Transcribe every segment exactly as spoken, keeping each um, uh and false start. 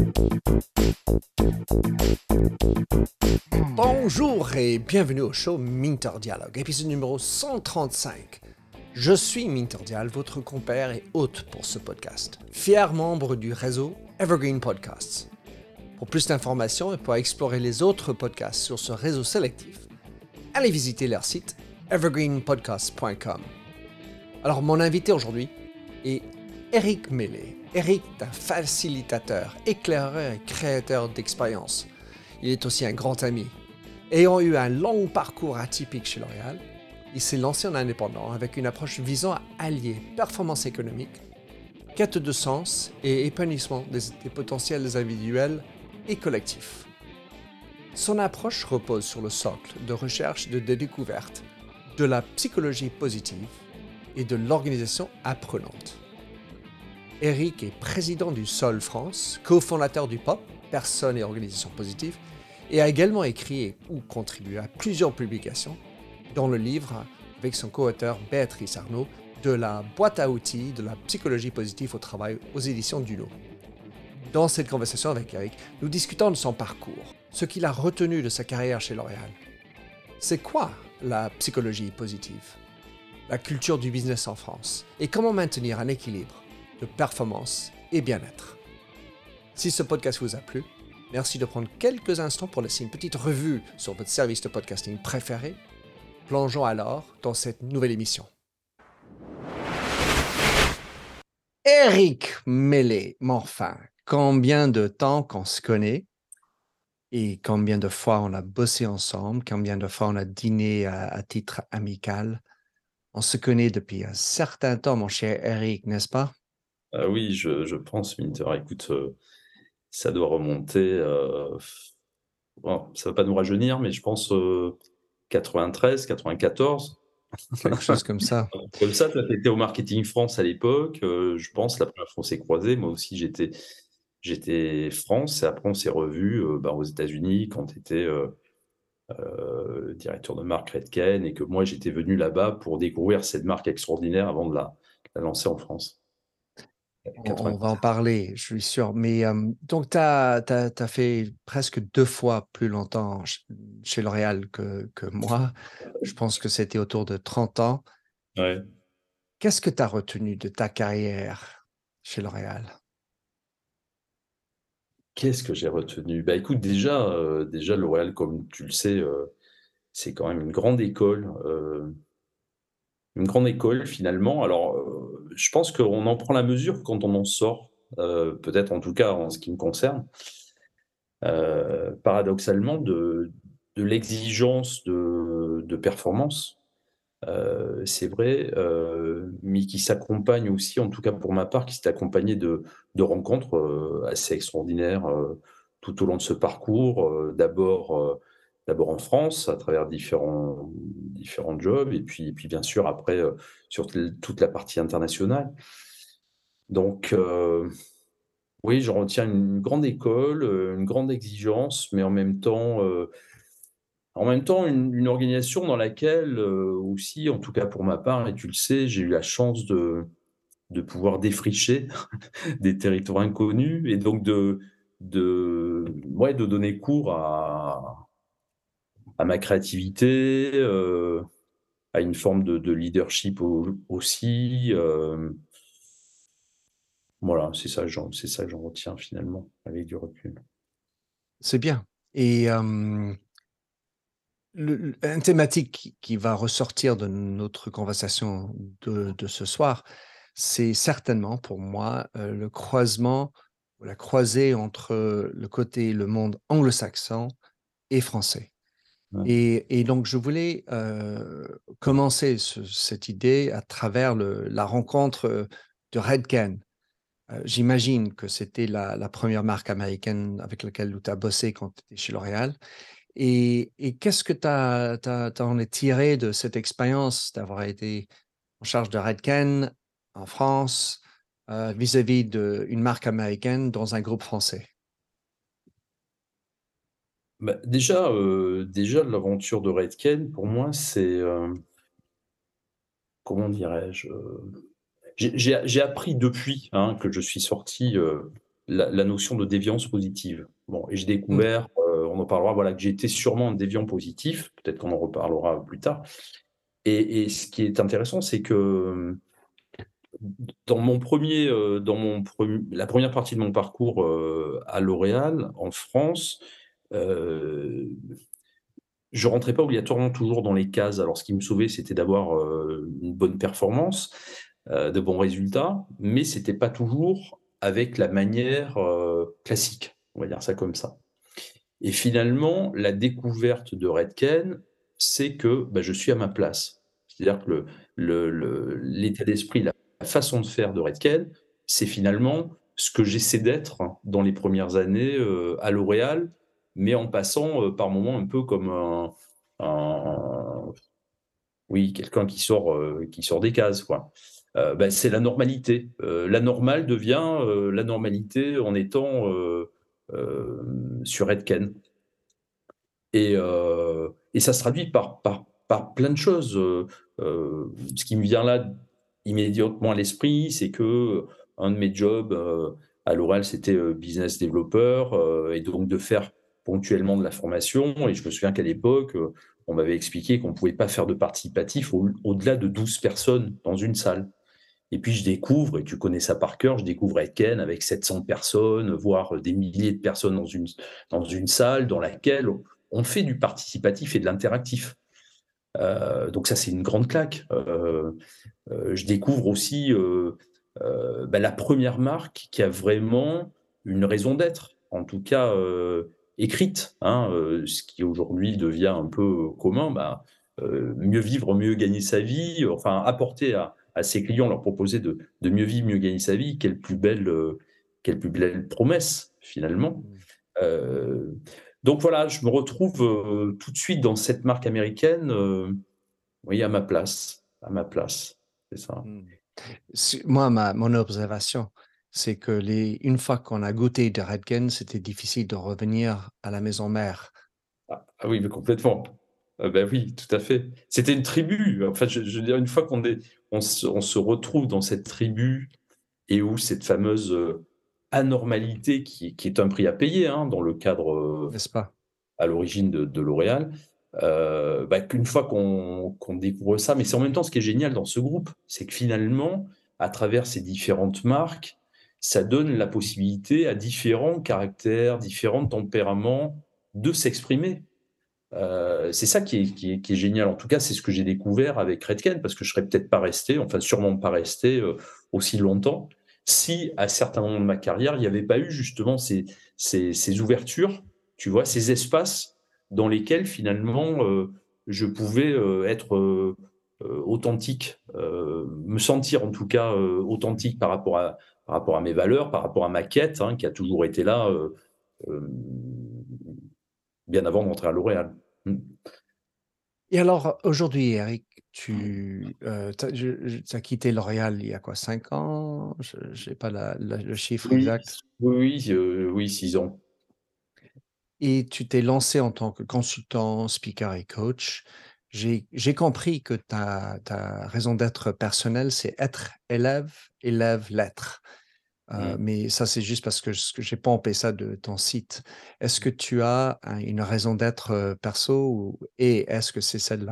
Bonjour et bienvenue au show Minter Dialogue, épisode numéro cent trente-cinq. Je suis Minter Dial, votre compère et hôte pour ce podcast, fier membre du réseau Evergreen Podcasts. Pour plus d'informations et pour explorer les autres podcasts sur ce réseau sélectif, allez visiter leur site evergreen podcast point com. Alors, mon invité aujourd'hui est Éric Mellet. Éric est un facilitateur, éclaireur et créateur d'expériences. Il est aussi un grand ami. Ayant eu un long parcours atypique chez L'Oréal, il s'est lancé en indépendant avec une approche visant à allier performance économique, quête de sens et épanouissement des, des potentiels individuels et collectifs. Son approche repose sur le socle de recherche de découverte, de la psychologie positive et de l'organisation apprenante. Éric est président du S O L France, cofondateur du P O P, Personnes et Organisations Positives, et a également écrit ou contribué à plusieurs publications, dont le livre avec son co-auteur Béatrice Arnaud de la boîte à outils de la psychologie positive au travail aux éditions Duno. Dans cette conversation avec Éric, nous discutons de son parcours, ce qu'il a retenu de sa carrière chez L'Oréal. C'est quoi la psychologie positive, la culture du business en France et comment maintenir un équilibre de performance et bien-être. Si ce podcast vous a plu, merci de prendre quelques instants pour laisser une petite revue sur votre service de podcasting préféré. Plongeons alors dans cette nouvelle émission. Éric Mellet, mais enfin, combien de temps qu'on se connaît et combien de fois on a bossé ensemble, combien de fois on a dîné à, à titre amical. On se connaît depuis un certain temps, mon cher Éric, n'est-ce pas? Ah oui, je, je pense, Minter. Écoute, euh, ça doit remonter. Euh, bon, ça va pas nous rajeunir, mais je pense euh, quatre-vingt-treize, quatre-vingt-quatorze. Quelque chose comme ça. Comme ça, tu étais au Marketing France à l'époque. Euh, je pense la première fois on s'est croisés. Moi aussi, j'étais, j'étais France. Et après, on s'est revus euh, bah, aux États-Unis quand tu étais euh, euh, directeur de marque Redken et que moi, j'étais venu là-bas pour découvrir cette marque extraordinaire avant de la, de la lancer en France. On, on va en quatre-vingt-quatorze. parler, je suis sûr. Mais euh, donc, tu as fait presque deux fois plus longtemps ch- chez L'Oréal que, que moi. Je pense que c'était autour de trente ans. Ouais. Qu'est-ce que tu as retenu de ta carrière chez L'Oréal? Qu'est-ce que j'ai retenu? Bah écoute, déjà, euh, déjà L'Oréal, comme tu le sais, euh, c'est quand même une grande école, euh, une grande école finalement. Alors, euh, je pense qu'on en prend la mesure quand on en sort, euh, peut-être en tout cas en ce qui me concerne, euh, paradoxalement de, de l'exigence de, de performance. Euh, c'est vrai, euh, mais qui s'accompagne aussi, en tout cas pour ma part, qui s'est accompagné de, de rencontres euh, assez extraordinaires euh, tout au long de ce parcours. Euh, d'abord, euh, d'abord en France, à travers différents, différents jobs, et puis, et puis bien sûr après euh, sur t- toute la partie internationale. Donc, euh, oui, je retiens une grande école, euh, une grande exigence, mais en même temps, euh, en même temps, une, une organisation dans laquelle euh, aussi, en tout cas pour ma part, et tu le sais, j'ai eu la chance de, de pouvoir défricher des territoires inconnus et donc de, de, ouais, de donner cours à, à ma créativité, euh, à une forme de, de leadership au- aussi. euh, voilà, c'est ça, que j'en- c'est ça que j'en retiens finalement, avec du recul. C'est bien. Et euh, le, le- une thématique qui, qui va ressortir de notre conversation de, de ce soir, c'est certainement pour moi euh, le croisement ou la croisée entre le côté, le monde anglo-saxon et français. Ouais. Et, et donc, je voulais euh, commencer ce- cette idée à travers le- la rencontre euh, de Redken. Euh, j'imagine que c'était la, la première marque américaine avec laquelle tu as bossé quand tu étais chez L'Oréal. Et, et qu'est-ce que tu en es tiré de cette expérience d'avoir été en charge de Redken en France euh, vis-à-vis d'une marque américaine dans un groupe français? Bah, déjà, euh, déjà l'aventure de Redken, pour moi, c'est, euh, comment dirais-je, euh, j'ai j'ai- j'ai appris depuis hein, que je suis sorti. euh, la, la notion de déviance positive. Bon, et j'ai Mm. découvert, euh, on en parlera, voilà, que j'étais sûrement un déviant positif, peut-être qu'on en reparlera plus tard. Et, et ce qui est intéressant, c'est que dans mon premier, euh, dans mon pre- la première partie de mon parcours euh, à L'Oréal, en France, euh, je rentrais pas obligatoirement toujours dans les cases. Alors, ce qui me sauvait, c'était d'avoir euh, une bonne performance, euh, de bons résultats, mais c'était pas toujours avec la manière euh, classique, on va dire ça comme ça. Et finalement, la découverte de Redken, c'est que bah, je suis à ma place. C'est-à-dire que le, le, le- l'état d'esprit, la façon de faire de Redken, c'est finalement ce que j'essaie d'être dans les premières années euh, à L'Oréal, mais en passant euh, par moments un peu comme un, un- oui, quelqu'un qui sort, euh, qui sort des cases, quoi. Euh, ben, c'est la normalité. Euh, la normale devient euh, la normalité en étant euh, euh, sur Redken. Et, euh, et ça se traduit par, par, par plein de choses. Euh, euh, ce qui me vient là immédiatement à l'esprit, c'est que un de mes jobs euh, à L'Oréal, c'était euh, business developer, euh, et donc de faire ponctuellement de la formation. Et je me souviens qu'à l'époque, euh, on m'avait expliqué qu'on ne pouvait pas faire de participatif au- au-delà de douze personnes dans une salle. Et puis je découvre, et tu connais ça par cœur, je découvre Ken avec sept cents personnes, voire des milliers de personnes dans une, dans une salle dans laquelle on fait du participatif et de l'interactif. Euh, donc ça, c'est une grande claque. Euh, euh, je découvre aussi euh, euh, bah, la première marque qui a vraiment une raison d'être, en tout cas euh, écrite, hein, euh, ce qui aujourd'hui devient un peu commun, bah, euh, mieux vivre, mieux gagner sa vie, enfin apporter à, à ses clients, leur proposer de, de mieux vivre, mieux gagner sa vie, quelle plus belle, euh, quelle plus belle promesse finalement. Mm. Euh, donc voilà, je me retrouve euh, tout de suite dans cette marque américaine, euh, oui, à ma place, à ma place, c'est ça. Mm. Si- Moi, ma, mon observation, c'est que les, une fois qu'on a goûté de Redken, c'était difficile de revenir à la maison mère. Ah, ah oui, mais complètement. Ah ben oui, tout à fait. C'était une tribu. Enfin, je, je veux dire, une fois qu'on est, on se, on se retrouve dans cette tribu et où cette fameuse euh, anormalité qui, qui est un prix à payer hein, dans le cadre euh, N'est-ce pas? à l'origine de, de L'Oréal, euh, bah, qu'une fois qu'on qu'on découvre ça, mais c'est en même temps ce qui est génial dans ce groupe, c'est que finalement, à travers ces différentes marques, ça donne la possibilité à différents caractères, différents tempéraments de s'exprimer. Euh, c'est ça qui est, qui, est, qui est génial. En tout cas, c'est ce que j'ai découvert avec Redken, parce que je serais peut-être pas resté, enfin sûrement pas resté euh, aussi longtemps, si à certains moments de ma carrière, il n'y avait pas eu justement ces, ces, ces ouvertures, tu vois, ces espaces dans lesquels finalement euh, je pouvais euh, être euh, euh, authentique, euh, me sentir en tout cas euh, authentique par rapport à, par rapport à mes valeurs, par rapport à ma quête, hein, qui a toujours été là euh, euh, bien avant d'entrer à L'Oréal. Mm. Et alors, aujourd'hui, Eric, tu as quitté L'Oréal il y a quoi, cinq ans? Je n'ai pas la- la- le chiffre Oui, exact. oui, oui, euh, oui, six ans. Et tu t'es lancé en tant que consultant, speaker et coach. J'ai j'ai compris que ta, ta raison d'être personnelle, c'est être élève, élève, l'être. Euh, Mm. mais ça, c'est juste parce que je que j'ai pompé ça de ton site. Est-ce que tu as un- une raison d'être euh, perso ou- et est-ce que c'est celle-là?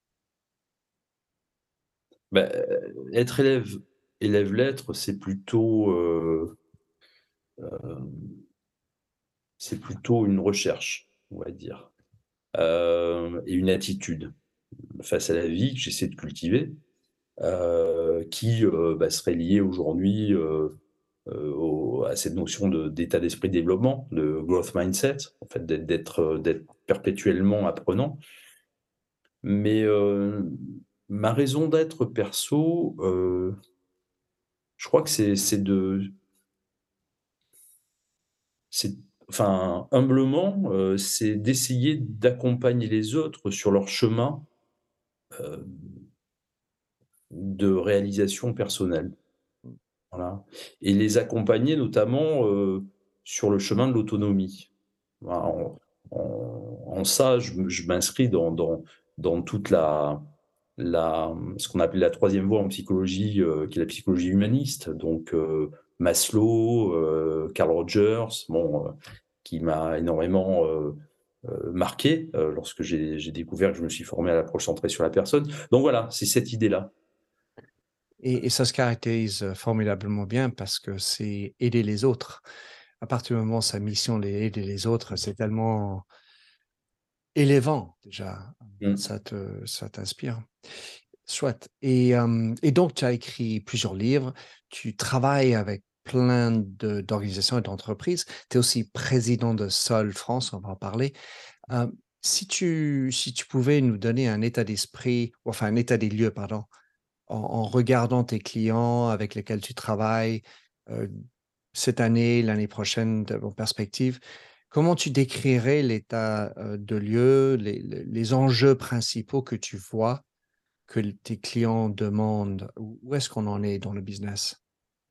Bah, euh, être élève, élève lettres, c'est plutôt, euh, euh, c'est plutôt une recherche, on va dire, euh, et une attitude face à la vie que j'essaie de cultiver, euh, qui euh, bah, serait liée aujourd'hui euh, euh, au- à cette notion de, d'état d'esprit de développement, de growth mindset, en fait, d'être, d'être, euh, d'être perpétuellement apprenant. Mais euh, ma raison d'être perso, euh, je crois que c'est, c'est de, c'est, enfin, humblement, euh, c'est d'essayer d'accompagner les autres sur leur chemin euh, de réalisation personnelle. Voilà. Et les accompagner notamment euh, sur le chemin de l'autonomie. Voilà, en, en- en ça, je, m- je m'inscris dans, dans, dans toute la, la, ce qu'on appelle la troisième voie en psychologie, euh, qui est la psychologie humaniste. Donc, euh, Maslow, euh, Carl Rogers, bon, euh, qui m'a énormément euh, euh, marqué euh, lorsque j'ai, j'ai découvert que je me suis formé à l'approche centrée sur la personne. Donc voilà, c'est cette idée-là. Et, et ça se caractérise euh, formidablement bien parce que c'est aider les autres. À partir du moment où sa mission est aider les autres, c'est tellement élevant déjà. Mm. Ça te, ça t'inspire. Chouette. Et, euh, et donc, tu as écrit plusieurs livres, tu travailles avec plein de- d'organisations et d'entreprises. Tu es aussi président de Sol France, on va en parler. Euh, si tu, si tu pouvais nous donner un état d'esprit, enfin un état des lieux, pardon, en, en regardant tes clients avec lesquels tu travailles euh, cette année, l'année prochaine, de- en perspective, comment tu décrirais l'état euh, de lieu, les, les les enjeux principaux que tu vois que l- tes clients demandent? Où où est-ce qu'on en est dans le business?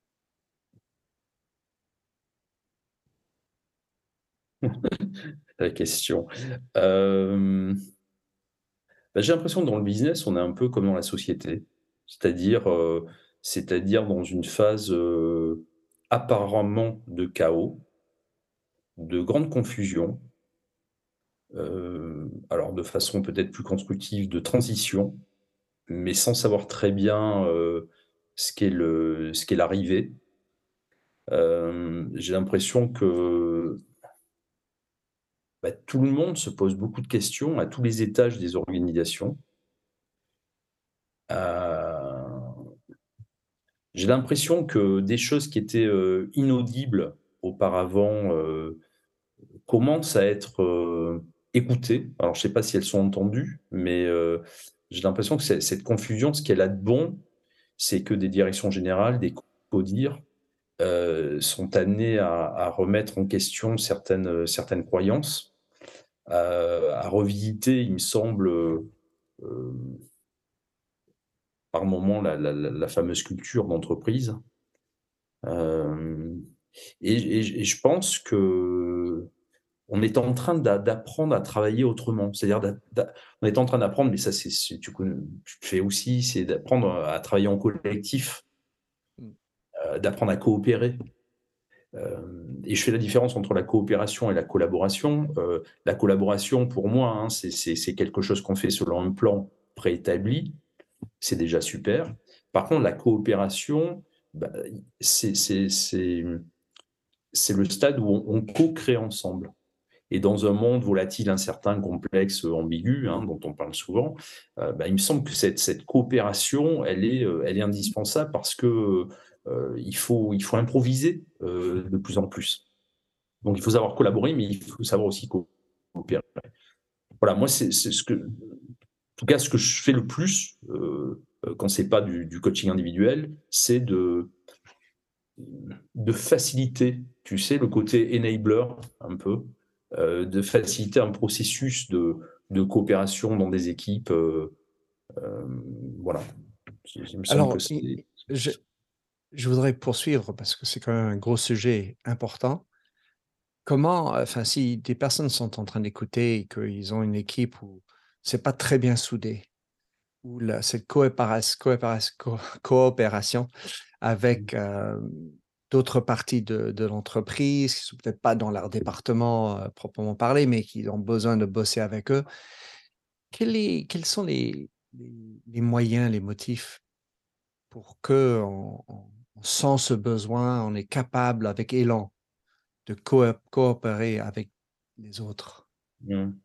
La question. Euh, bah, j'ai l'impression que dans le business, on est un peu comme dans la société, c'est-à-dire, euh, c'est-à-dire dans une phase euh, apparemment de chaos, de grande confusion, euh, alors de façon peut-être plus constructive, de transition, mais sans savoir très bien euh, ce qu'est le, ce qu'est l'arrivée. Euh, j'ai l'impression que bah, tout le monde se pose beaucoup de questions à tous les étages des organisations. Euh, j'ai l'impression que des choses qui étaient euh, inaudibles auparavant euh, commencent à être euh, écoutées. Alors, je ne sais pas si elles sont entendues, mais euh, j'ai l'impression que c'est- cette confusion, ce qu'elle a de bon, c'est que des directions générales, des CODIR, euh, sont amenés à, à remettre en question certaines, certaines croyances, à, à revisiter, il me semble, euh, par moment, la, la- la- la fameuse culture d'entreprise. Euh, et, et- et je pense que on est en train d'a- d'apprendre à travailler autrement. C'est-à-dire, d'a- d'a- on est en train d'apprendre, mais ça, c'est, c'est- tu connais- tu le fais aussi, c'est d'apprendre à travailler en collectif, Mmh. euh, d'apprendre à coopérer. Euh, et je fais la différence entre la coopération et la collaboration. Euh, la collaboration, pour moi, hein, c'est c'est- c'est quelque chose qu'on fait selon un plan préétabli. C'est déjà super. Par contre, la coopération, bah, c'est c'est- c'est- c'est le stade où on, on co-crée ensemble. Et dans un monde volatile, incertain, complexe, ambigu, hein, dont on parle souvent, euh, bah, il me semble que cette, cette coopération, elle est, euh, elle est indispensable parce que euh, il faut, il faut improviser euh, de plus en plus. Donc il faut savoir collaborer, mais il faut savoir aussi coopérer. Voilà, moi, c'est c'est ce que, en tout cas, ce que je fais le plus euh, euh, quand c'est pas du, du coaching individuel, c'est de, de faciliter, tu sais, le côté enabler un peu, euh, de faciliter un processus de, de coopération dans des équipes. Euh, euh, voilà, il me semble que Alors, i c'est. i je je voudrais poursuivre parce que c'est quand même un gros sujet important. Comment, enfin, si des personnes sont en train d'écouter et qu'ils ont une équipe où c'est pas très bien soudé, où la cette coéparas coéparas co coopération avec, hem, d'autres parties de de l'entreprise qui sont peut-être pas dans leur département, heu, proprement parlé, mais qui ont besoin de bosser avec eux. Quel est quels sont les les les moyens, les motifs pour qu'on on on sent ce besoin, on est capable avec élan de coop coopérer avec les autres? Mm.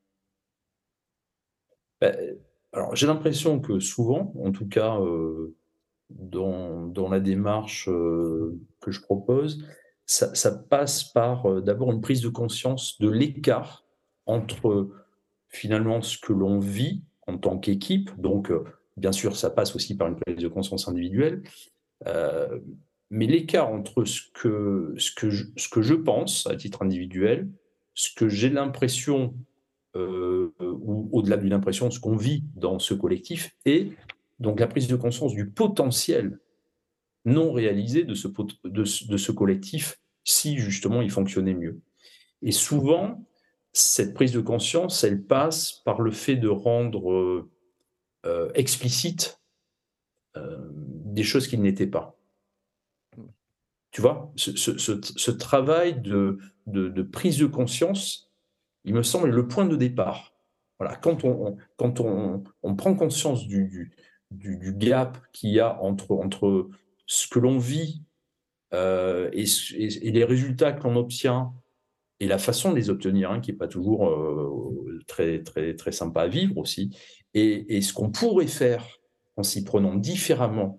Ben, alors, j'ai l'impression que souvent, en tout cas, euh, dans, dans la démarche euh, que je propose, ça, ça passe par euh, d'abord une prise de conscience de l'écart entre finalement ce que l'on vit en tant qu'équipe. Donc, euh, bien sûr, ça passe aussi par une prise de conscience individuelle, euh, mais l'écart entre ce que, ce, que je, ce que je pense à titre individuel, ce que j'ai l'impression, euh, ou au-delà d'une impression, ce qu'on vit dans ce collectif, et donc la prise de conscience du potentiel non réalisé de ce, de, ce- de ce collectif si justement il fonctionnait mieux. Et souvent, cette prise de conscience, elle passe par le fait de rendre euh, euh, explicite euh, des choses qui n'étaient pas. Mmh. Tu vois? Ce ce ce ce travail de de de prise de conscience, il me semble le point de départ. Voilà, quand on on quand on on prend conscience du du du du gap qu'il y a entre entre ce que l'on vit, heu et ce et et les résultats que l'on obtient et la façon de les obtenir, hein, qui est pas toujours, heu, très très très sympa à vivre aussi et et ce qu'on pourrait faire en s'y prenant différemment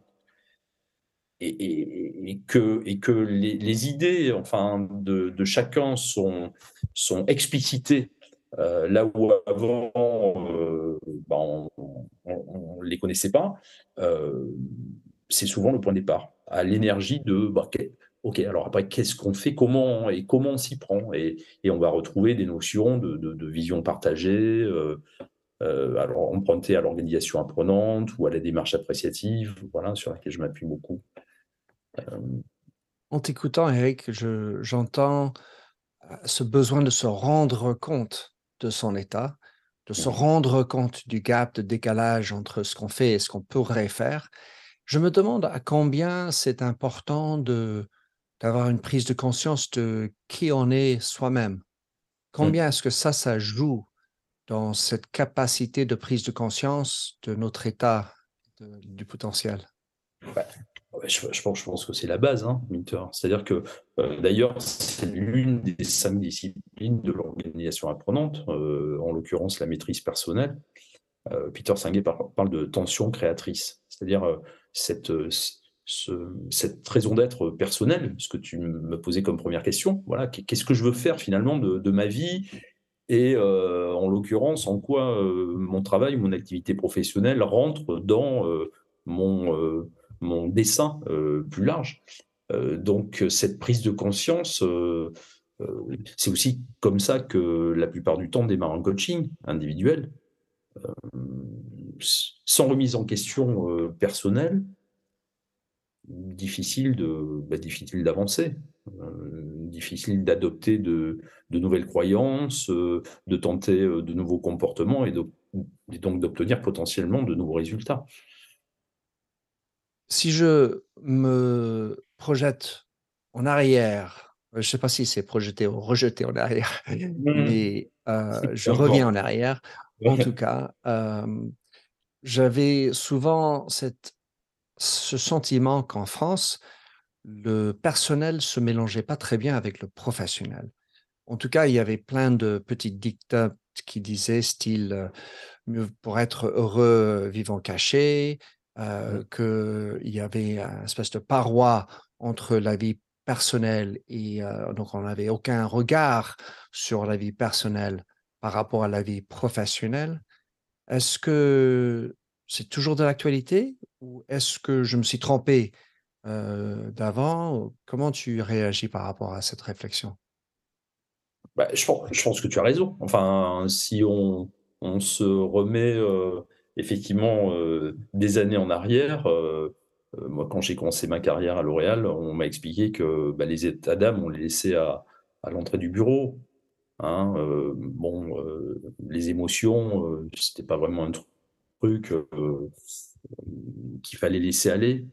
et et et que et que les les idées, enfin, de de chacun sont sont explicitées, heu, là où avant, heu, bah, on on on les connaissait pas, heu, c'est souvent le point de départ. À l'énergie de, bah, qué OK, alors après qu'est-ce qu'on fait? Comment et comment on s'y prend? Et et on va retrouver des notions de de de vision partagée, heu heu, alors empruntées à l'organisation apprenante ou à la démarche appréciative, voilà, sur laquelle je m'appuie beaucoup. Hem, En t'écoutant, Eric, je j'entends, heu, ce besoin de se rendre compte de son état, de se mmh rendre compte du gap, de décalage entre ce qu'on fait et ce qu'on pourrait faire. Je me demande à combien c'est important de d'avoir une prise de conscience de qui on est soi-même. mh. Combien est-ce que ça, ça joue dans cette capacité de prise de conscience de notre état, de du potentiel? Bah, ouais, je je pense je pense que c'est la base, hein, Minter. C'est-à-dire que, heu, d'ailleurs, c'est l'une des cinq disciplines de l'organisation apprenante, heu, en l'occurrence la maîtrise personnelle. Heu, Peter Senge par parle de tension créatrice. C'est-à-dire, heu, cette, heu, c ce cette raison d'être personnelle, ce que tu me posais comme première question, voilà, qu'est qu'est-ce que je veux faire finalement de de ma vie? Et heu, en l'occurrence, en quoi, heu, mon travail, mon activité professionnelle rentre dans, heu, mon, heu, mon dessin, heu, plus large. Heu, donc heu, cette prise de conscience, heu heu, c'est aussi comme ça que la plupart du temps démarre un coaching individuel. Mmh, s sans remise en question, heu, personnelle, difficile de bah, difficile d'avancer, heu, difficile d'adopter de de nouvelles croyances, heu, de tenter, heu, de nouveaux comportements et d'ob et donc d'obtenir potentiellement de nouveaux résultats. Si je me projette en arrière, heu, je sais pas si c'est projeter ou rejeter en arrière, Mmh. mais heu, je reviens Encore. en arrière. En tout cas, hem, j'avais souvent cette ce sentiment qu'en France, le personnel se mélangeait pas très bien avec le professionnel. En tout cas, il y avait plein de petites dictats qui disaient style, heu, mieux pour être heureux, vivons cachés, Mmh, heu, qu'il y avait un espèce de paroi entre la vie personnelle et heu, donc on n'avait aucun regard sur la vie personnelle par rapport à la vie professionnelle. Est-ce que c'est toujours de l'actualité ou est-ce que je me suis trompé, heu, d'avant? Comment tu réagis par rapport à cette réflexion? bah, je pen je pense que tu as raison. Enfin, si on on se remet, heu, effectivement, heu, des années en arrière, heu heu, moi, quand j'ai commencé ma carrière à L'Oréal, on m'a expliqué que, bah, les états d'âme, on les laissait à à l'entrée du bureau, hein, heu, bon, heu, les émotions, heu, c'était pas vraiment un truc, heu, qu'il fallait laisser aller.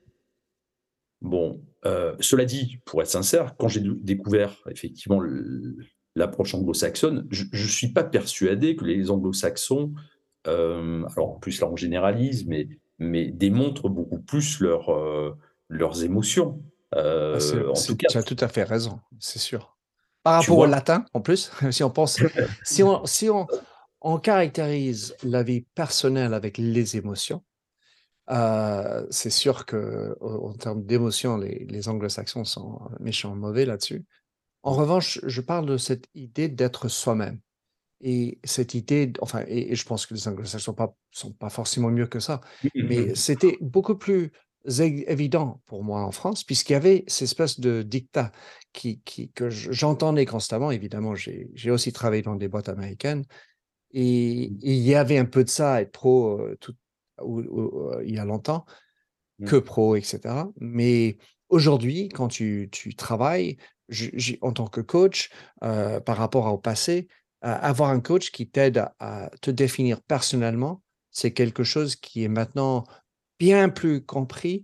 Bon, heu, cela dit, pour être sincère, quand j'ai dou découvert effectivement l l'approche anglo-saxonne, je je suis pas persuadé que les anglo-saxons, hem, alors en plus là on généralise, mais mais démontrent beaucoup plus leurs, heu, leurs émotions. Ah, c'est Heu, en tout c'est cas, tu as tout à fait raison, c'est sûr. Par tu rapport au vois? latin, en plus, si on pense si on si on on caractérise la vie personnelle avec les émotions, heu, c'est sûr que au en termes d'émotions, les les anglo-saxons sont méchants mauvais là-dessus. En Mmh. revanche, je parle de cette idée d'être soi-même et cette idée d enfin et et je pense que les anglo-saxons sont pas sont pas forcément mieux que ça, mais c'était beaucoup plus é évident pour moi en France puisqu'il y avait cette espèce de dictat qui qui que j j'entendais constamment. Évidemment, j'ai j'ai aussi travaillé dans des boîtes américaines et Mmh. et il y avait un peu de ça, être pro, heu, tout ou ou, heu, il y a longtemps, Mmh. que pro et cetera. Mais aujourd'hui, quand tu tu travailles, je j'ai en tant que coach, heu, par rapport au passé, heu, avoir un coach qui t'aide à à te définir personnellement, c'est quelque chose qui est maintenant bien plus compris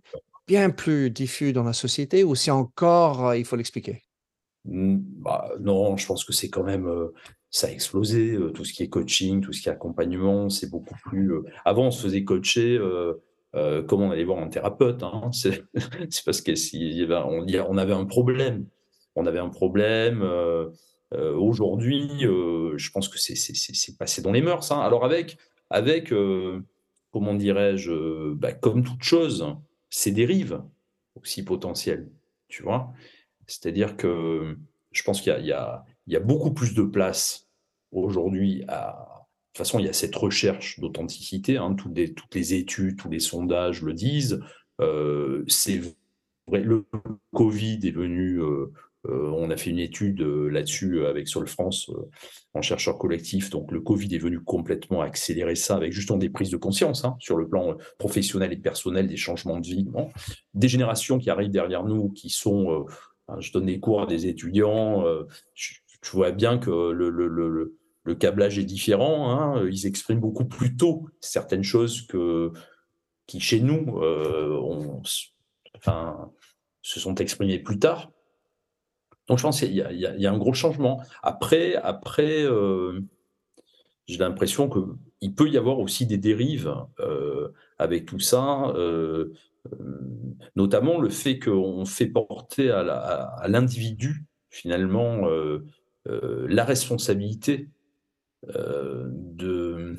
bien plus diffus dans la société ou c'est encore, euh, il faut l'expliquer? Mmh, bah, non, je pense que c'est quand même, heu, ça a explosé, heu, tout ce qui est coaching, tout ce qui est accompagnement, c'est beaucoup plus, heu avant on se faisait coacher, heu heu, comme on allait voir un thérapeute, hein. C'est c'est parce que s'il y avait on y a on avait un problème. On avait un problème, heu heu, aujourd'hui, heu, je pense que c'est c'est c'est c'est passé dans les mœurs, hein. Alors avec avec, heu, comment dirais-je? Heu, bah, comme toute chose, ses dérives aussi potentielles, tu vois? C'est-à-dire que je pense qu'il y a il y a il y a beaucoup plus de place aujourd'hui à de toute façon, il y a cette recherche d'authenticité, hein, toutes les toutes les études, tous les sondages le disent. Heu, c'est vrai, le Covid est venu, heu heu, on a fait une étude, heu, là-dessus, heu, avec Sol France, heu, en chercheurs collectifs. Donc le Covid est venu complètement accélérer ça avec justement des prises de conscience, hein, sur le plan, heu, professionnel et personnel, des changements de vie, bon. Des générations qui arrivent derrière nous qui sont, heu, ben, je donne des cours à des étudiants, heu, je je vois bien que le le le le le câblage est différent, hein, ils expriment beaucoup plus tôt certaines choses que qui chez nous, heu, on s enfin, se sont exprimées plus tard. Donc je pense qu'il y a il y a il y a un gros changement. Après après, heu, j'ai l'impression qu'il peut y avoir aussi des dérives, heu, avec tout ça, heu, hem, notamment le fait qu'on fait porter à la à à l'individu finalement, heu heu, la responsabilité, heu, de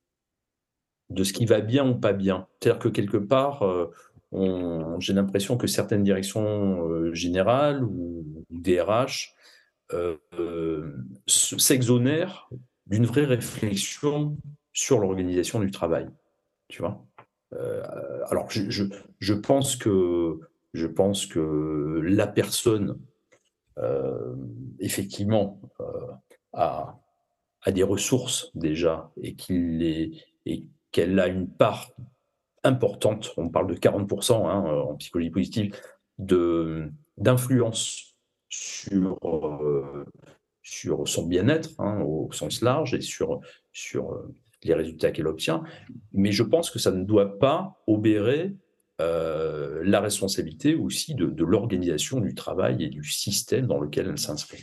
de ce qui va bien ou pas bien. C'est-à-dire que quelque part, heu, on j'ai l'impression que certaines directions, heu, générales ou ou D R H, heu, hem, se s'exonèrent d'une vraie réflexion sur l'organisation du travail, tu vois? Heu, alors je je je pense que je pense que la personne, hem, effectivement, heu, a a des ressources déjà et qu'il les et qu'elle a une part importante, on parle de quarante hein, en psychologie positive, de d'influence sur, heu, sur son bien-être, hein, au sens large et sur sur, heu, les résultats qu'elle obtient. Mais je pense que ça ne doit pas obérer, heu, la responsabilité aussi de de l'organisation du travail et du système dans lequel elle s'inscrit.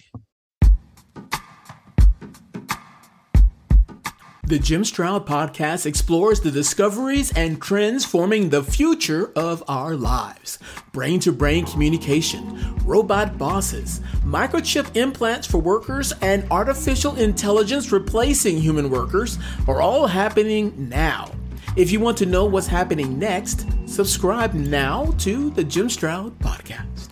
The Jim Stroud podcast explores the discoveries and trends forming the future of our lives. Brain to brain communication, robot bosses, microchip implants for workers, and artificial intelligence replacing human workers are all happening now. If you want to know what's happening next, subscribe now to the Jim Stroud podcast.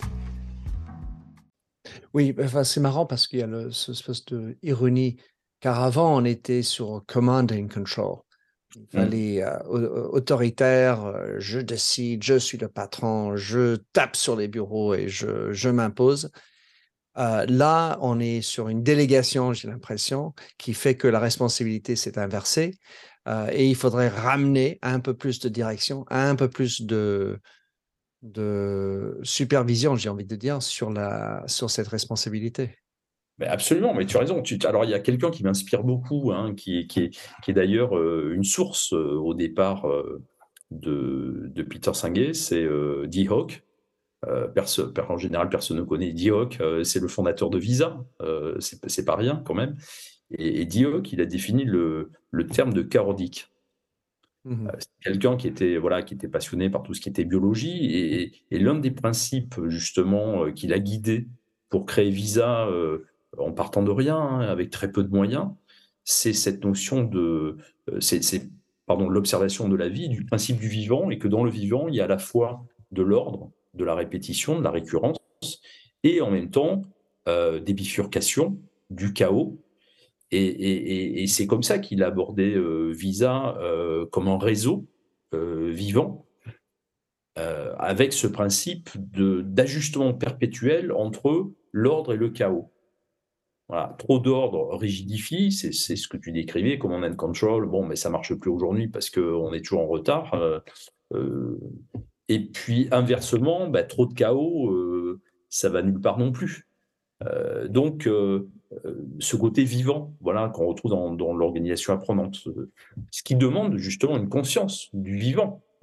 Oui, enfin, c'est marrant parce qu'il y a le, ce espèce de ironie, car avant, on était sur command and control. Il Mmh. fallait euh, au- au- autoritaire, euh, je décide, je suis le patron, je tape sur les bureaux et je, je m'impose. Euh, là, on est sur une délégation, j'ai l'impression, qui fait que la responsabilité s'est inversée euh, et il faudrait ramener un peu plus de direction, un peu plus de, de supervision, j'ai envie de dire, sur, la, sur cette responsabilité. Mais absolument, mais tu as raison. Tu alors il y a quelqu'un qui m'inspire beaucoup, hein, qui est qui est qui est d'ailleurs, heu, une source, heu, au départ, heu, de de Peter Senge, c'est, heu, Dee Hock. Heu, perso per en général, personne ne connaît Dee Hock, heu, c'est le fondateur de Visa, heu, c'est p c'est pas rien quand même et et Dee Hock, il a défini le le terme de chaotique. Heu, Mhm. c'est quelqu'un qui était, voilà, qui était passionné par tout ce qui était biologie et et et l'un des principes justement, heu, qui l'a guidé pour créer Visa, heu, en partant de rien, hein, avec très peu de moyens, c'est cette notion de, heu, c'est c'est pardon, l'observation de la vie, du principe du vivant et que dans le vivant, il y a à la fois de l'ordre, de la répétition, de la récurrence et en même temps, heu, des bifurcations, du chaos et et et et c'est comme ça qu'il a abordé, heu, Visa, heu, comme un réseau, heu, vivant, heu, avec ce principe de d'ajustement perpétuel entre l'ordre et le chaos. Voilà, trop d'ordre rigidifie, c'est c'est ce que tu décrivais, command and control, bon, mais ça marche plus aujourd'hui parce qu'on est toujours en retard, heu heu et puis inversement, bah, trop de chaos, heu, ça va nulle part non plus. Heu, donc heu heu, ce côté vivant, voilà, qu'on retrouve dans dans l'organisation apprenante, heu, ce qui demande justement une conscience du vivant.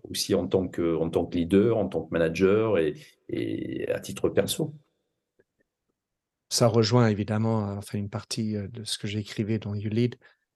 aussi en tant que, en tant que leader, en tant que manager et, et à titre perso. Ça rejoint évidemment enfin, une partie de ce que j'écrivais dans You Lead,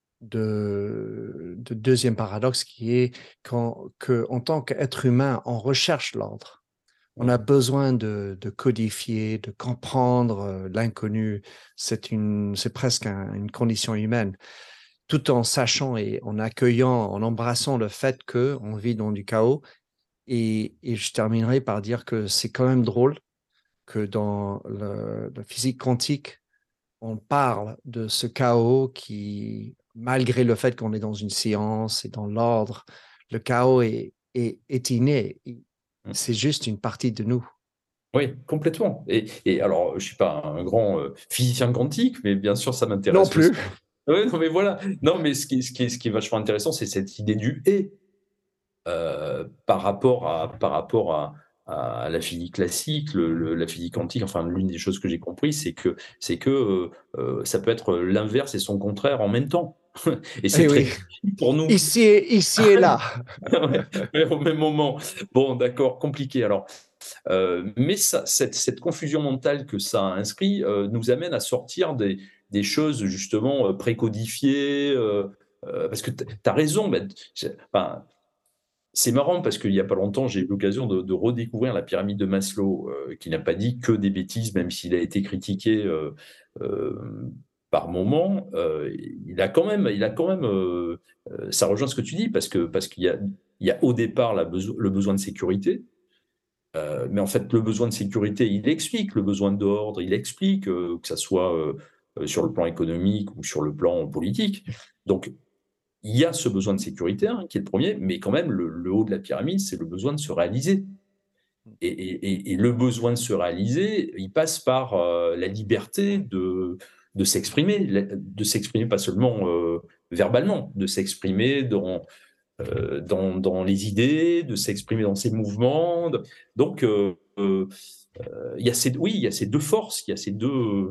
de, de deuxième paradoxe qui est qu'en que, en tant qu'être humain, on recherche l'ordre. On a besoin de, de codifier, de comprendre l'inconnu. C'est, une, c'est presque un, une condition humaine, tout en sachant et en accueillant, en embrassant le fait qu'on vit dans du chaos. Et, et je terminerai par dire que c'est quand même drôle que dans le, la physique quantique, on parle de ce chaos qui, malgré le fait qu'on est dans une science et dans l'ordre, le chaos est, est, est inné. C'est juste une partie de nous. Oui, complètement. Et, et alors, je ne suis pas un grand euh, physicien quantique, mais bien sûr, ça m'intéresse. Non plus. Aussi. Ouais, non, mais voilà. Non, mais ce qui, ce qui, est, ce qui est vachement intéressant, c'est cette idée du « et ». Euh, par rapport à, par rapport à, à la physique classique, le, le, la physique quantique, enfin l'une des choses que j'ai compris, c'est que, c'est que euh, ça peut être l'inverse et son contraire en même temps. Et c'est eh très oui. difficile pour nous. Ici et, ici et là. Ouais, au même moment. Bon, d'accord, compliqué. Alors, euh, mais ça, cette, cette confusion mentale que ça inscrit euh, nous amène à sortir des, des choses justement euh, précodifiées. Euh, euh, parce que tu as raison. Ben, enfin, c'est marrant parce qu'il n'y a pas longtemps, j'ai eu l'occasion de, de redécouvrir la pyramide de Maslow, euh, qui n'a pas dit que des bêtises, même s'il a été critiqué euh, euh, par moments. Euh, il a quand même, il a quand même, euh, euh, ça rejoint ce que tu dis parce que parce qu'il y a, il y a au départ la beso- le besoin de sécurité, euh, mais en fait le besoin de sécurité, il explique le besoin d'ordre, il explique euh, que ça soit euh, sur le plan économique ou sur le plan politique. Donc il y a ce besoin de sécurité, hein, qui est le premier, mais quand même, le, le haut de la pyramide, c'est le besoin de se réaliser. Et, et, et le besoin de se réaliser, il passe par euh, la liberté de, de s'exprimer, de s'exprimer pas seulement euh, verbalement, de s'exprimer dans, euh, dans, dans les idées, de s'exprimer dans ses mouvements. De... Donc, euh, euh, il y a ces, oui, il y a ces deux forces, il y a ces deux...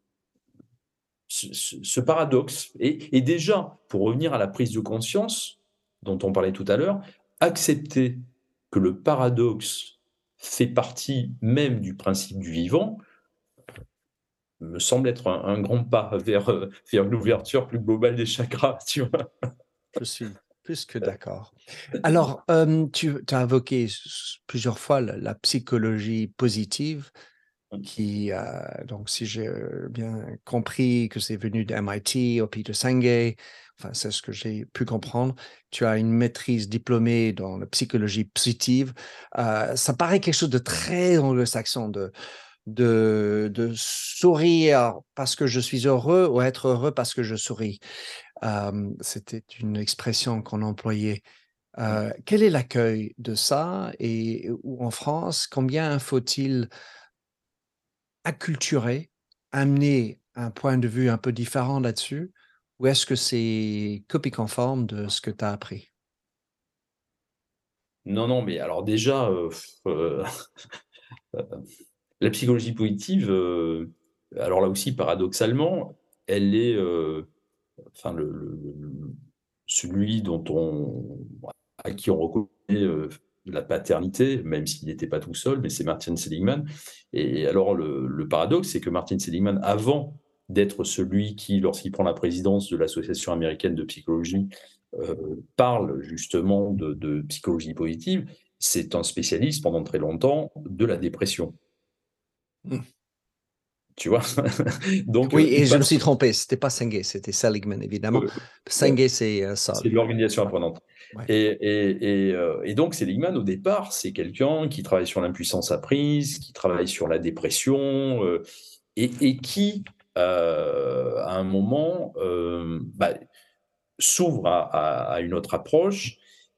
Ce, ce, ce paradoxe. Et, et déjà, pour revenir à la prise de conscience dont on parlait tout à l'heure, accepter que le paradoxe fait partie même du principe du vivant me semble être un, un grand pas vers, vers l'ouverture plus globale des chakras, tu vois. Je suis plus que d'accord. Alors, euh, tu as invoqué plusieurs fois la, la psychologie positive, qui, euh, donc si j'ai bien compris que c'est venu de M I T, au Peter Senge, enfin c'est ce que j'ai pu comprendre, tu as une maîtrise diplômée dans la psychologie positive. Euh, ça paraît quelque chose de très anglo-saxon, de, de, de sourire parce que je suis heureux ou être heureux parce que je souris. Euh, c'était une expression qu'on employait. Euh, quel est l'accueil de ça et ou en France, combien faut-il acculturer, amener un point de vue un peu différent là-dessus, ou est-ce que c'est copie conforme de ce que tu as appris? Non, non, mais alors déjà, euh, euh, la psychologie positive, euh, alors là aussi, paradoxalement, elle est, euh, enfin, le, le, celui dont on, à qui on reconnaît euh, la paternité, même s'il n'était pas tout seul, mais c'est Martin Seligman. Et alors, le, le paradoxe, c'est que Martin Seligman, avant d'être celui qui, lorsqu'il prend la présidence de l'Association américaine de psychologie, euh, parle justement de, de psychologie positive, c'est un spécialiste pendant très longtemps de la dépression. Mmh. Tu vois. Donc, Oui, euh, et il je me passe, suis trompé, c'était pas Senge, c'était Seligman, évidemment. euh, ouais, Senge, c'est euh, c'est Sol. l'organisation apprenante. Ouais. Et, et, et, euh, et donc, Seligman, au départ, c'est quelqu'un qui travaille sur l'impuissance apprise, qui travaille sur la dépression, euh, et, et qui, euh, à un moment, euh, bah, s'ouvre à, à, à une autre approche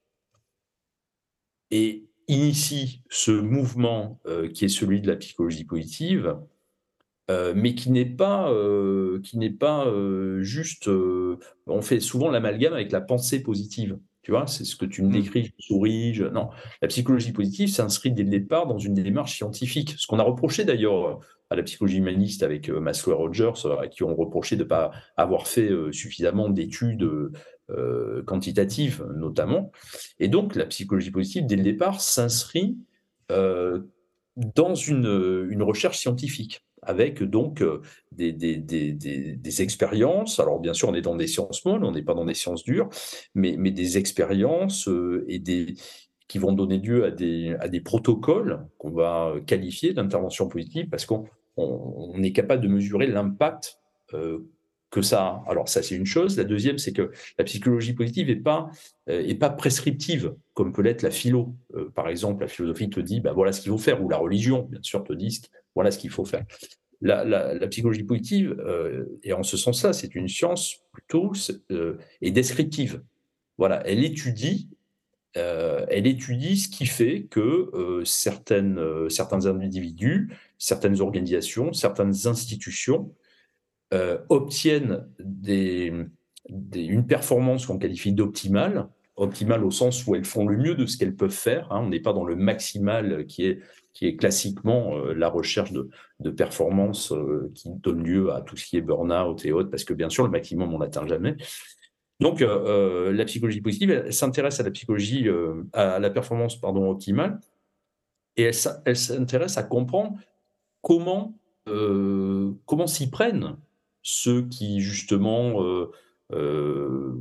et initie ce mouvement euh, qui est celui de la psychologie positive, euh, mais qui n'est pas, euh, qui n'est pas euh, juste. Euh, on fait souvent l'amalgame avec la pensée positive. Tu vois, c'est ce que tu me Mmh. décris, je souris. Je... Non, la psychologie positive s'inscrit dès le départ dans une démarche scientifique. Ce qu'on a reproché d'ailleurs à la psychologie humaniste avec euh, Maslow et Rogers, euh, à qui on reprochait de ne pas avoir fait euh, suffisamment d'études euh, euh, quantitative notamment. Et donc, la psychologie positive, dès le départ, s'inscrit euh, dans une, une recherche scientifique, avec donc euh, des, des, des, des, des expériences. Alors, bien sûr, on est dans des sciences molles, on n'est pas dans des sciences dures, mais, mais des expériences euh, et des qui vont donner lieu à des, à des protocoles qu'on va qualifier d'intervention positive, parce qu'on on, on est capable de mesurer l'impact euh, que ça a. Alors ça, c'est une chose. La deuxième, c'est que la psychologie positive n'est pas, euh, est pas prescriptive, comme peut l'être la philo. Euh, par exemple, la philosophie te dit, bah, voilà ce qu'il faut faire, ou la religion, bien sûr, te dit, voilà ce qu'il faut faire. La, la, la psychologie positive, euh, et en ce sens-là, c'est une science plutôt euh, et descriptive. Voilà, elle étudie Euh, elle étudie ce qui fait que euh, certaines, euh, certains individus, certaines organisations, certaines institutions euh, obtiennent des, des, une performance qu'on qualifie d'optimale, optimale au sens où elles font le mieux de ce qu'elles peuvent faire. Hein, on n'est pas dans le maximal qui est, qui est classiquement euh, la recherche de, de performance euh, qui donne lieu à tout ce qui est burn-out et autres, parce que bien sûr, le maximum, on n'atteint jamais. Donc, euh, la psychologie positive, elle s'intéresse à la psychologie, euh, à la performance pardon, optimale, et elle, elle s'intéresse à comprendre comment, euh, comment s'y prennent ceux qui, justement, euh, euh,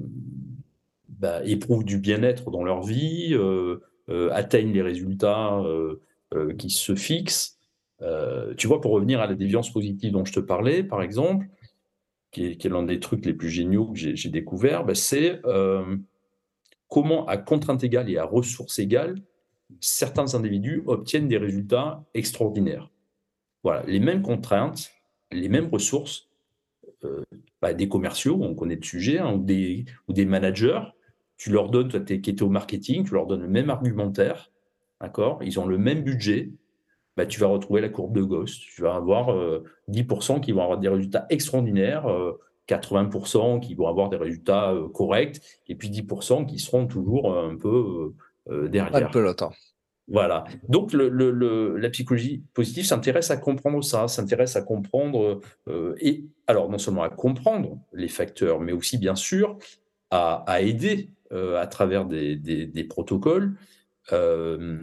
bah, éprouvent du bien-être dans leur vie, euh, euh, atteignent les résultats euh, euh, qui se fixent. Euh, tu vois, pour revenir à la déviance positive dont je te parlais, par exemple, qui est, qui est l'un des trucs les plus géniaux que j'ai, j'ai découvert, bah, c'est euh, comment, à contrainte égale et à ressources égales, certains individus obtiennent des résultats extraordinaires. Voilà, les mêmes contraintes, les mêmes ressources, euh, bah, des commerciaux, on connaît le sujet, hein, ou, des, ou des managers, tu leur donnes, toi qui étais au marketing, tu leur donnes le même argumentaire, d'accord, ils ont le même budget, bah, tu vas retrouver la courbe de Gauss. Tu vas avoir euh, dix pour cent qui vont avoir des résultats extraordinaires, euh, quatre-vingts pour cent qui vont avoir des résultats euh, corrects, et puis dix pour cent qui seront toujours euh, un peu euh, derrière. Pas de peloton. Voilà. Donc, le, le, le, la psychologie positive s'intéresse à comprendre ça, s'intéresse à comprendre, euh, et alors non seulement à comprendre les facteurs, mais aussi, bien sûr, à, à aider euh, à travers des, des, des protocoles euh,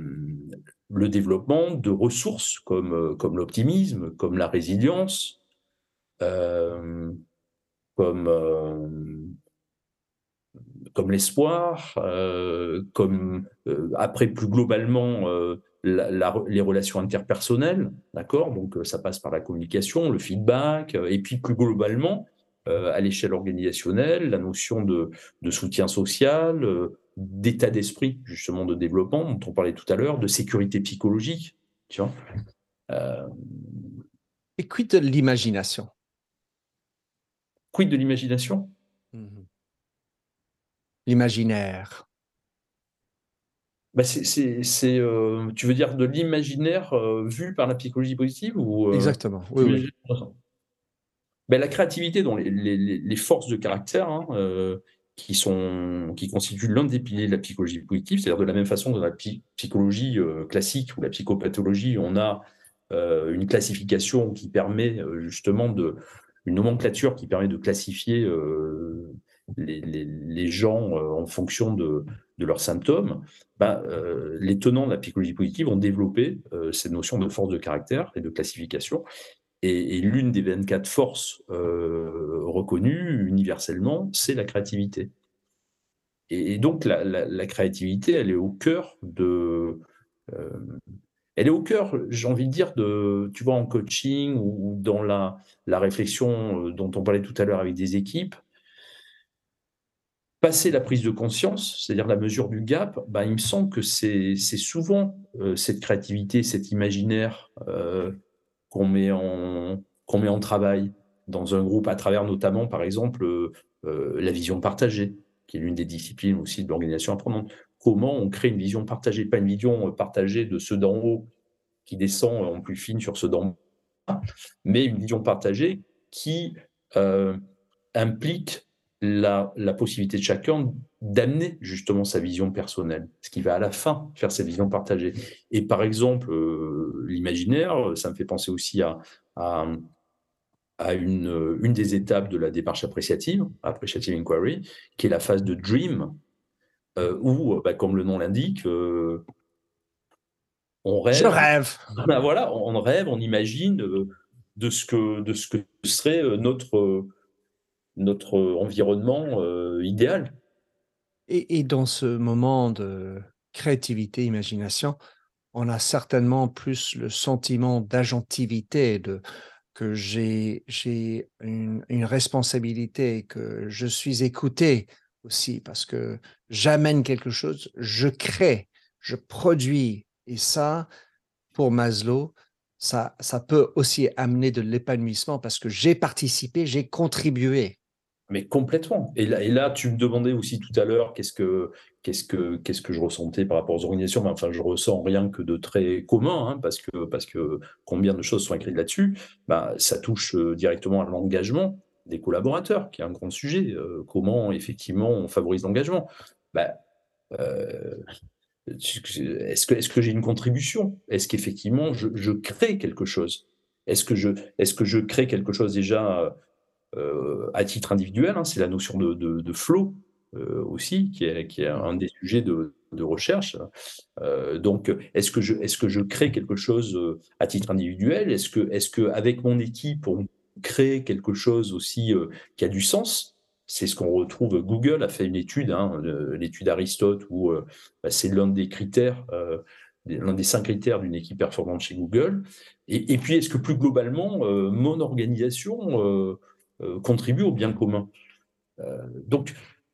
le développement de ressources comme, comme l'optimisme, comme la résilience, euh, comme, euh, comme l'espoir, euh, comme euh, après plus globalement euh, la, la, les relations interpersonnelles, d'accord ? Donc ça passe par la communication, le feedback, euh, et puis plus globalement euh, à l'échelle organisationnelle, la notion de, de soutien social, euh, d'état d'esprit justement de développement dont on parlait tout à l'heure, de sécurité psychologique, tu vois. Euh, Et quid de l'imagination ? Quid de l'imagination ? Mm-hmm. L'imaginaire. Bah c'est, c'est, c'est, euh, tu veux dire de l'imaginaire euh, vu par la psychologie positive ou euh, Exactement, oui, oui. Ben, la créativité, dont les, les, les forces de caractère, hein, euh, qui, sont, qui constituent l'un des piliers de la psychologie positive, c'est-à-dire de la même façon que dans la psychologie euh, classique ou la psychopathologie, on a euh, une classification qui permet euh, justement de, une nomenclature qui permet de classifier euh, les, les, les gens euh, en fonction de, de leurs symptômes. Ben, euh, les tenants de la psychologie positive ont développé euh, cette notion de force de caractère et de classification. Et, et l'une des vingt-quatre forces euh, reconnues universellement, c'est la créativité. Et, et donc, la, la, la créativité, elle est au cœur de... Euh, elle est au cœur, j'ai envie de dire, de, tu vois, en coaching ou dans la, la réflexion dont on parlait tout à l'heure avec des équipes. Passer la prise de conscience, c'est-à-dire la mesure du gap, bah, il me semble que c'est, c'est souvent euh, cette créativité, cet imaginaire euh, qu'on met en, qu'on met en travail dans un groupe, à travers notamment, par exemple, euh, euh, la vision partagée, qui est l'une des disciplines aussi de l'organisation apprenante. Comment on crée une vision partagée, pas une vision partagée de ceux d'en haut qui descend en plus fine sur ceux d'en bas, mais une vision partagée qui euh, implique la, la possibilité de chacun d'amener justement sa vision personnelle, ce qui va à la fin faire cette vision partagée. Et par exemple, euh, l'imaginaire, ça me fait penser aussi à, à, à une, une des étapes de la démarche appréciative, Appreciative Inquiry, qui est la phase de Dream, euh, où, bah, comme le nom l'indique, euh, on Je rêve, rêve. ben voilà, on rêve, on imagine euh, de, ce que, de ce que serait euh, notre, euh, notre environnement euh, idéal. Et, et dans ce moment de créativité, imagination, on a certainement plus le sentiment d'agentivité, de que j'ai j'ai une, une responsabilité, que je suis écouté aussi, parce que j'amène quelque chose, je crée, je produis. Et ça, pour Maslow, ça, ça peut aussi amener de l'épanouissement parce que j'ai participé, j'ai contribué. Mais complètement. Et là, et là, tu me demandais aussi tout à l'heure qu'est-ce que, qu'est-ce que, qu'est-ce que je ressentais par rapport aux organisations. Mais enfin, je ressens rien que de très commun, hein, parce que, parce que combien de choses sont écrites là-dessus. Ben, ça touche euh, directement à l'engagement des collaborateurs, qui est un grand sujet. Euh, comment, effectivement, on favorise l'engagement. Ben, euh, est-ce que, est-ce que j'ai une contribution? Est-ce qu'effectivement, je, je crée quelque chose? Est-ce que je, est-ce que je crée quelque chose déjà euh, à titre individuel, hein, c'est la notion de, de, de flow euh, aussi, qui est, qui est un des sujets de, de recherche. Euh, donc, est-ce que, je, est-ce que je crée quelque chose euh, à titre individuel? Est-ce que, est-ce qu'avec mon équipe, on crée quelque chose aussi euh, qui a du sens? C'est ce qu'on retrouve. Google a fait une étude, hein, l'étude Aristote, où euh, bah, c'est l'un des critères, euh, l'un des cinq critères d'une équipe performante chez Google. Et, et puis, est-ce que plus globalement, euh, mon organisation euh, euh, contribue au bien commun? Euh, donc,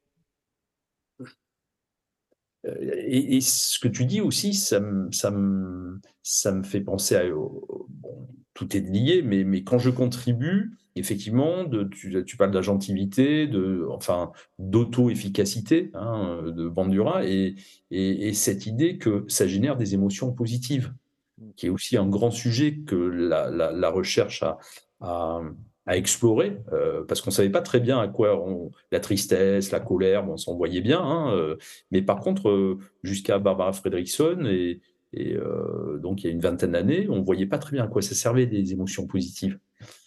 euh, et, et ce que tu dis aussi, ça me, ça me, ça me fait penser à... Bon, tout est lié, mais, mais quand je contribue, effectivement, de, tu, tu parles d'agentivité, de, enfin, d'auto-efficacité, hein, de Bandura, et, et, et cette idée que ça génère des émotions positives, qui est aussi un grand sujet que la, la, la recherche a, a, a exploré, euh, parce qu'on ne savait pas très bien à quoi on, la tristesse, la colère, bon, on s'en voyait bien, hein, euh, mais par contre, euh, jusqu'à Barbara Fredrickson, et, et euh, donc il y a une vingtaine d'années, on ne voyait pas très bien à quoi ça servait des émotions positives.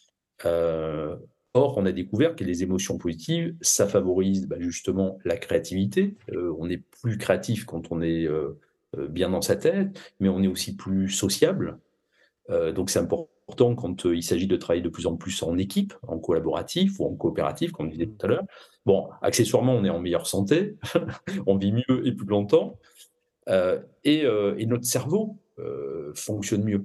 Euh, Or, on a découvert que les émotions positives, ça favorise bah, justement la créativité. Euh, on est plus créatif quand on est euh, euh, bien dans sa tête, mais on est aussi plus sociable. Euh, donc, c'est important quand euh, il s'agit de travailler de plus en plus en équipe, en collaboratif ou en coopératif, comme je disais tout à l'heure. Bon, accessoirement, on est en meilleure santé, on vit mieux et plus longtemps, euh, et, euh, et notre cerveau euh, fonctionne mieux.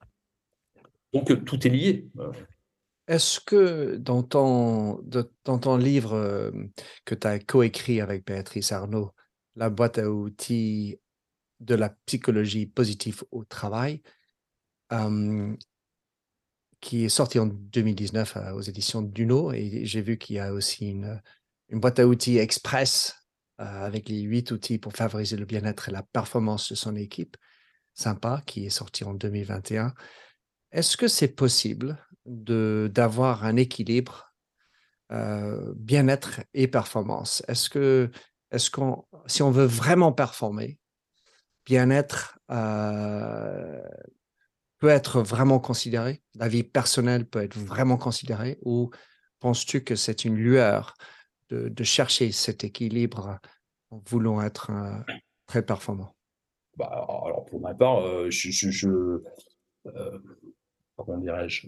Donc, euh, tout est lié. Euh, Est-ce que dans ton, de- dans ton livre euh, que tu as coécrit avec Béatrice Arnaud, La boîte à outils de la psychologie positive au travail, euh, qui est sorti en deux mille dix-neuf euh, aux éditions Duno, et j'ai vu qu'il y a aussi une, une boîte à outils express euh, avec les huit outils pour favoriser le bien-être et la performance de son équipe, sympa, qui est sorti en deux mille vingt et un. Est-ce que c'est possible de d'avoir un équilibre euh, bien-être et performance? Est-ce que, est-ce qu'on, si on veut vraiment performer, bien-être euh, peut être vraiment considéré, la vie personnelle peut être vraiment considérée, ou penses-tu que c'est une lueur de, de chercher cet équilibre en voulant être euh, très performant? bah, alors, pour ma part, euh, je, je, je euh, comment dirais-je,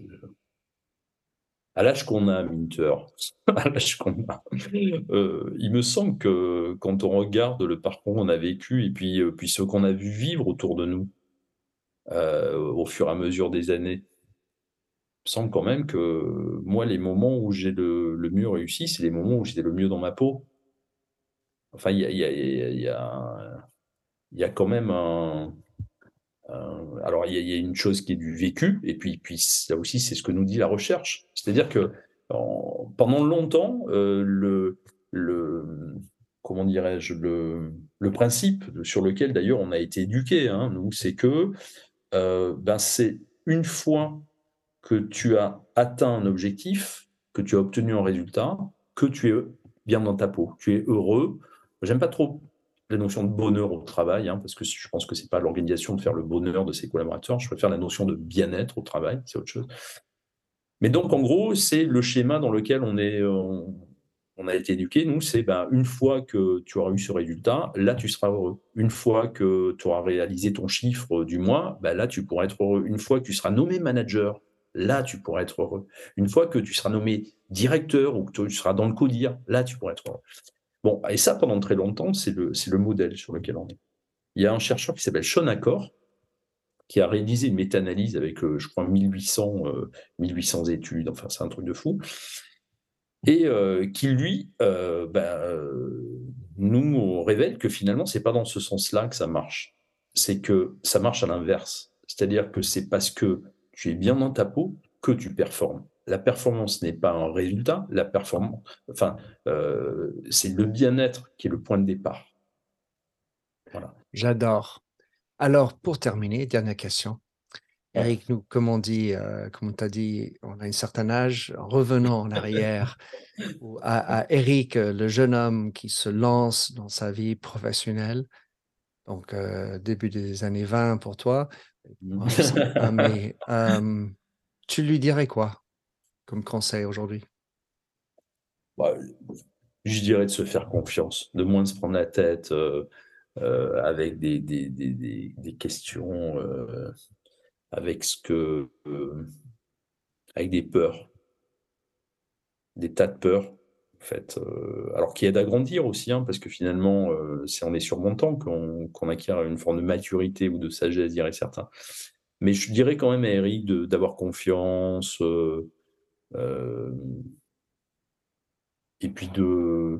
à l'âge qu'on a, Minter, à l'âge qu'on a, euh, il me semble que quand on regarde le parcours qu'on a vécu et puis, euh, puis ce qu'on a vu vivre autour de nous euh, au fur et à mesure des années, il me semble quand même que moi, les moments où j'ai le, le mieux réussi, c'est les moments où j'étais le mieux dans ma peau. Enfin, il y a, il y a, il y a, il y a quand même un... un- alors, il y, a, il y a une chose qui est du vécu, et puis, puis là aussi, c'est ce que nous dit la recherche. C'est-à-dire que en- pendant longtemps, euh, le, le, comment dirais-je, le, le principe sur lequel d'ailleurs on a été éduqué, hein, nous, c'est que euh, ben, c'est une fois que tu as atteint un objectif, que tu as obtenu un résultat, que tu es bien dans ta peau, tu es heureux. J'aime pas trop la notion de bonheur au travail, hein, parce que je pense que c'est pas l'organisation de faire le bonheur de ses collaborateurs. Je préfère la notion de bien-être au travail, c'est autre chose. Mais donc, en gros, c'est le schéma dans lequel on, est, on, on a été éduqué. Nous, c'est ben, une fois que tu auras eu ce résultat, là, tu seras heureux. Une fois que tu auras réalisé ton chiffre du mois, ben, là, tu pourras être heureux. Une fois que tu seras nommé manager, là, tu pourras être heureux. Une fois que tu seras nommé directeur ou que tu seras dans le CODIR, là, tu pourras être heureux. Bon, et ça, pendant très longtemps, c'est le, c'est le modèle sur lequel on est. Il y a un chercheur qui s'appelle Sean Acor, qui a réalisé une méta-analyse avec, euh, je crois, mille huit cents, euh, mille huit cents études, enfin, c'est un truc de fou, et euh, qui, lui, euh, ben, euh, nous révèle que finalement, c'est pas dans ce sens-là que ça marche. C'est que ça marche à l'inverse. C'est-à-dire que c'est parce que tu es bien dans ta peau que tu performes. La performance n'est pas un résultat, la performance, enfin, euh, c'est le bien-être qui est le point de départ. Voilà. J'adore. Alors, pour terminer, dernière question. Eric, nous, comme on dit, euh, comme on t'a dit, on a un certain âge. Revenons en arrière à, à Eric, le jeune homme qui se lance dans sa vie professionnelle. Donc, euh, début des années vingt pour toi. euh, mais euh, tu lui dirais quoi comme conseil aujourd'hui? Bah, je dirais de se faire confiance, de moins se prendre la tête euh, euh, avec des, des, des, des, des questions, euh, avec ce que, euh, avec des peurs, des tas de peurs, en fait. Euh, alors qui aident à grandir aussi, hein, parce que finalement, euh, c'est en les surmontant qu'on qu'on acquiert une forme de maturité ou de sagesse, dirait certains. Mais je dirais quand même à Eric de, d'avoir confiance, euh, euh, et puis de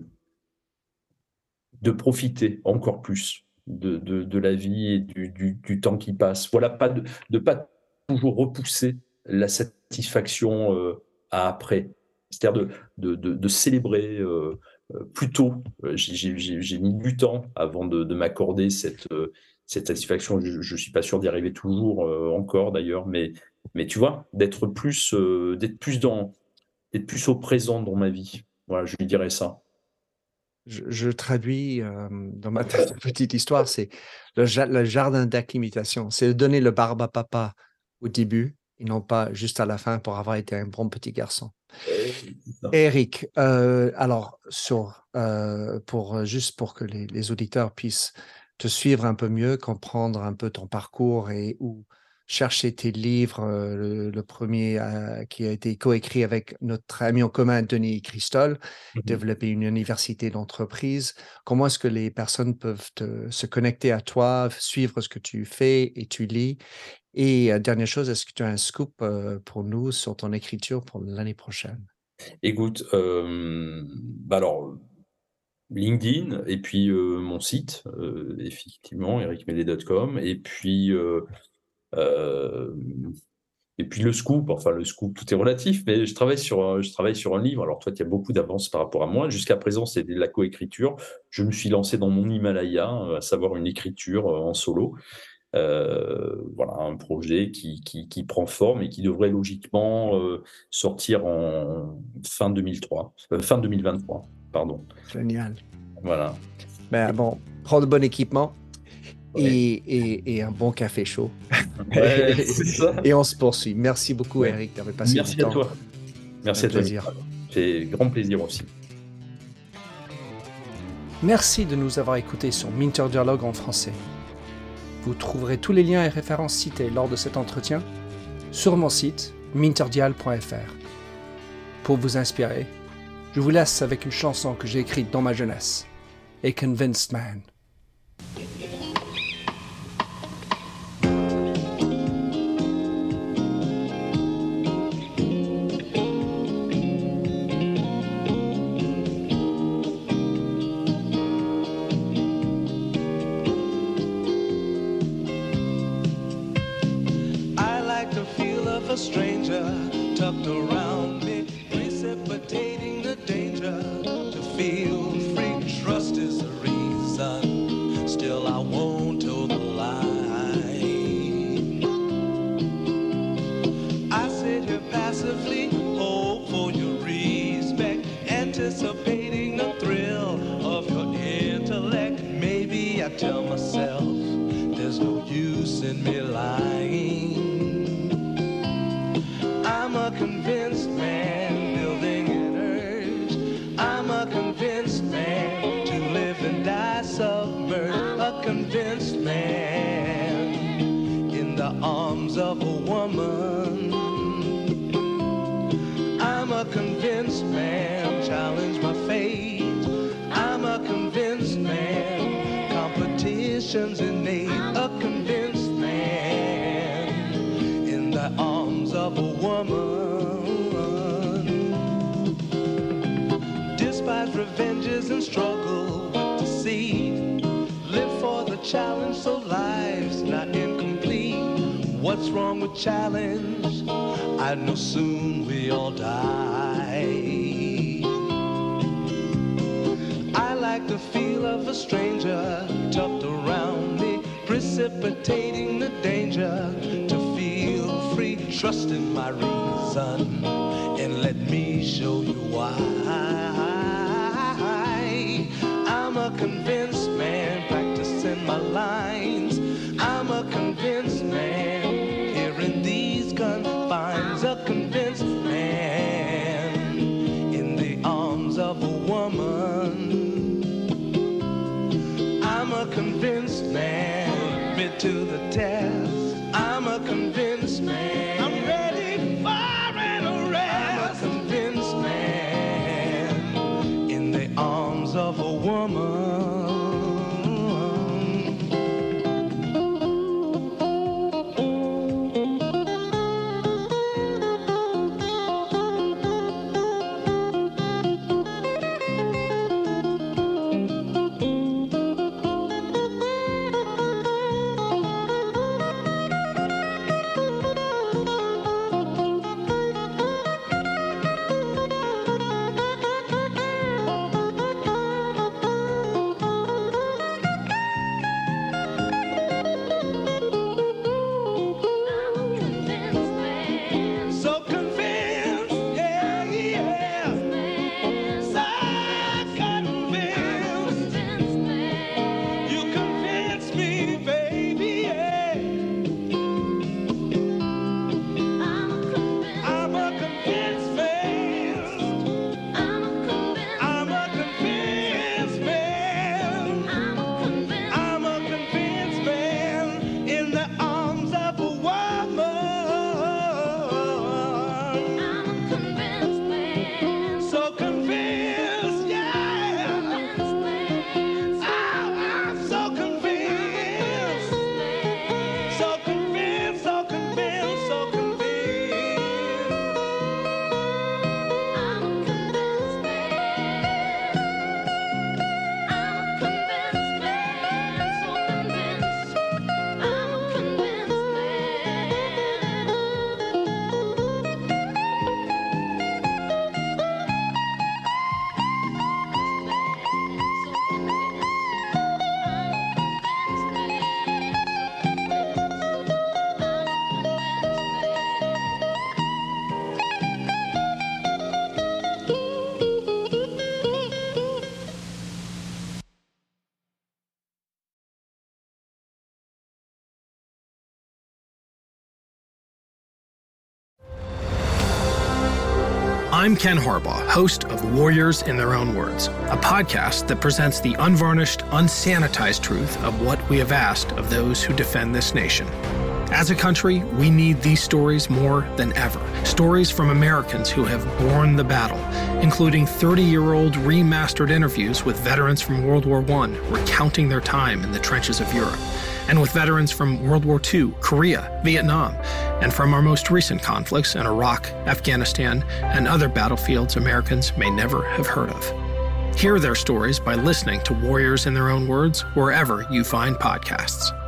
de profiter encore plus de, de, de la vie et du, du, du temps qui passe. Voilà, pas de ne pas toujours repousser la satisfaction euh, à après. C'est-à-dire de, de, de, de célébrer euh, plus tôt. J'ai, j'ai, j'ai mis du temps avant de, de m'accorder cette, euh, cette satisfaction. Je ne suis pas sûr d'y arriver toujours euh, encore d'ailleurs, mais, mais tu vois, d'être plus, euh, d'être plus dans, d'être plus au présent dans ma vie. Voilà, je lui dirais ça. Je, je traduis euh, dans ma petite histoire, c'est le, ja- le jardin d'acclimatation. C'est de donner le barbe à papa au début et non pas juste à la fin pour avoir été un bon petit garçon. Euh, Eric, euh, alors sur, euh, pour, juste pour que les, les auditeurs puissent te suivre un peu mieux, comprendre un peu ton parcours et où chercher tes livres, euh, le, le premier euh, qui a été coécrit avec notre ami en commun, Denis Christol, développer une université d'entreprise. Comment est-ce que les personnes peuvent te- se connecter à toi, suivre ce que tu fais et tu lis? Et euh, dernière chose, est-ce que tu as un scoop euh, pour nous sur ton écriture pour l'année prochaine? Écoute, euh, bah alors, LinkedIn et puis euh, mon site, euh, effectivement, eric médé point com, et puis, euh, euh, et puis le scoop, enfin le scoop, tout est relatif, mais je travaille sur, un- je travaille sur un livre. Alors toi, tu as beaucoup d'avance par rapport à moi. Jusqu'à présent, c'est de la coécriture. Je me suis lancé dans mon Himalaya, à savoir une écriture euh, en solo. Euh, voilà, un projet qui, qui, qui prend forme et qui devrait logiquement euh, sortir en fin deux mille trois, euh, fin deux mille vingt-trois, pardon. Génial. Voilà. Ben, bon, prends de bon équipement Ouais. et, et, et un bon café chaud. Ouais, c'est ça. Et on se poursuit. Merci beaucoup, Ouais. Eric, d'avoir passé Merci du à temps. toi. Merci Un à toi. plaisir. Nicolas. C'est grand plaisir aussi. Merci de nous avoir écoutés sur Minter Dialogue en français. Vous trouverez tous les liens et références cités lors de cet entretien sur mon site minterdial point f r. Pour vous inspirer, je vous laisse avec une chanson que j'ai écrite dans ma jeunesse, A Convinced Man. A stranger tucked around me, precipitating the danger. To feel free, trust is the reason. Still, I won't toe the line. I sit here passively, hope for your respect, anticipating the thrill of your intellect. Maybe I tell myself there's no use in me lying. I'm a convinced possessions and made a convinced man in the arms of a woman. Despise revenges and struggle with deceit. Live for the challenge so life's not incomplete. What's wrong with challenge? I know soon we all die. I like the feel of a stranger tucked around me, precipitating the danger to feel free. Trust in my reason and let me show you why. I'm a convinced man practicing my lines. I'm a convinced man here in these confines. A convinced man in the arms of a woman. I'm a convinced man, admit to the test. I'm a convinced man. I'm ready for an arrest. I'm a convinced man in the arms of a woman. I'm Ken Harbaugh, host of Warriors in Their Own Words, a podcast that presents the unvarnished, unsanitized truth of what we have asked of those who defend this nation. As a country, we need these stories more than ever. Stories from Americans who have borne the battle, including thirty-year-old remastered interviews with veterans from World War One recounting their time in the trenches of Europe, and with veterans from World War Two, Korea, Vietnam, and from our most recent conflicts in Iraq, Afghanistan, and other battlefields Americans may never have heard of. Hear their stories by listening to Warriors in Their Own Words wherever you find podcasts.